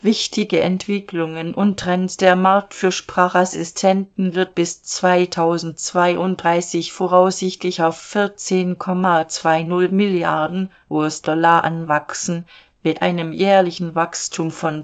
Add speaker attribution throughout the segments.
Speaker 1: Wichtige Entwicklungen und Trends: Der Markt für Sprachassistenten wird bis 2032 voraussichtlich auf 14,20 Milliarden US-Dollar anwachsen, mit einem jährlichen Wachstum von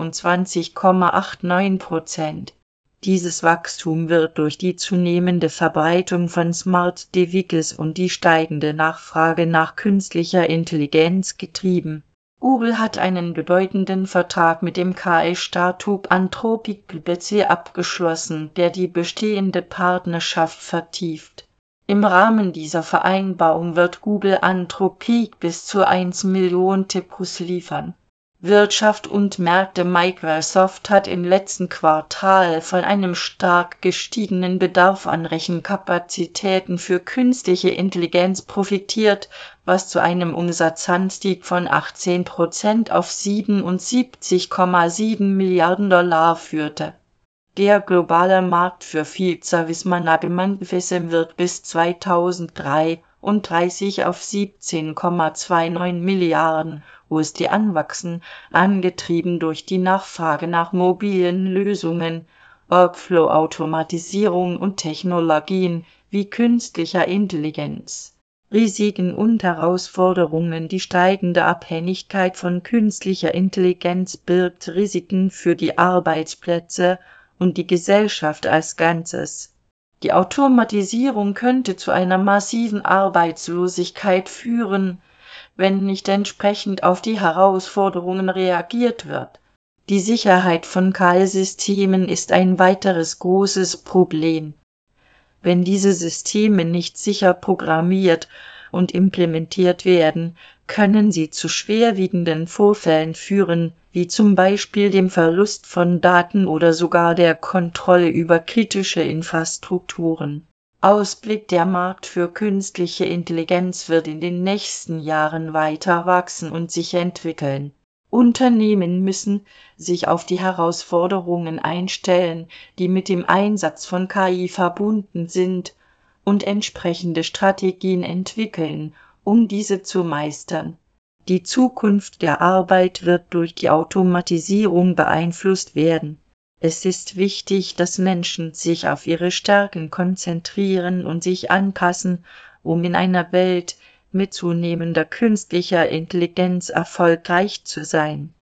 Speaker 1: 22,89%. Dieses Wachstum wird durch die zunehmende Verbreitung von Smart Devices und die steigende Nachfrage nach künstlicher Intelligenz getrieben. Google hat einen bedeutenden Vertrag mit dem KI-Start-up Anthropic plc abgeschlossen, der die bestehende Partnerschaft vertieft. Im Rahmen dieser Vereinbarung wird Google Anthropic bis zu 1 Million TPUs liefern. Wirtschaft und Märkte: Microsoft hat im letzten Quartal von einem stark gestiegenen Bedarf an Rechenkapazitäten für künstliche Intelligenz profitiert, was zu einem Umsatzanstieg von 18% auf 77,7 Milliarden Dollar führte. Der globale Markt für Field Service Management wird bis 2033 auf 17,29 Milliarden USD anwachsen, angetrieben durch die Nachfrage nach mobilen Lösungen, Workflow-Automatisierung und Technologien wie künstlicher Intelligenz. Risiken und Herausforderungen: Die steigende Abhängigkeit von künstlicher Intelligenz birgt Risiken für die Arbeitsplätze und die Gesellschaft als Ganzes. Die Automatisierung könnte zu einer massiven Arbeitslosigkeit führen, wenn nicht entsprechend auf die Herausforderungen reagiert wird. Die Sicherheit von KI-Systemen ist ein weiteres großes Problem. Wenn diese Systeme nicht sicher programmiert und implementiert werden, können sie zu schwerwiegenden Vorfällen führen, wie zum Beispiel dem Verlust von Daten oder sogar der Kontrolle über kritische Infrastrukturen. Ausblick: Der Markt für künstliche Intelligenz wird in den nächsten Jahren weiter wachsen und sich entwickeln. Unternehmen müssen sich auf die Herausforderungen einstellen, die mit dem Einsatz von KI verbunden sind, und entsprechende Strategien entwickeln, um diese zu meistern. Die Zukunft der Arbeit wird durch die Automatisierung beeinflusst werden. Es ist wichtig, dass Menschen sich auf ihre Stärken konzentrieren und sich anpassen, um in einer Welt mit zunehmender künstlicher Intelligenz erfolgreich zu sein.